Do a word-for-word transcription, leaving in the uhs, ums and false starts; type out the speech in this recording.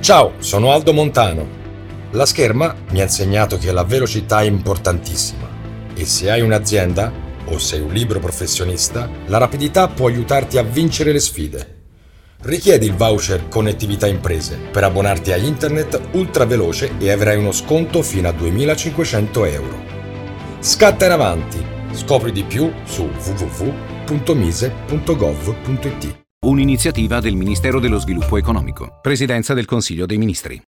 Ciao, sono Aldo Montano. La scherma mi ha insegnato che la velocità è importantissima e se hai un'azienda o sei un libero professionista, la rapidità può aiutarti a vincere le sfide. Richiedi il voucher Connettività Imprese per abbonarti a internet ultra veloce e avrai uno sconto fino a duemilacinquecento euro. Scatta in avanti! Scopri di più su w w w punto mise punto gov punto it. Un'iniziativa del Ministero dello Sviluppo Economico. Presidenza del Consiglio dei Ministri.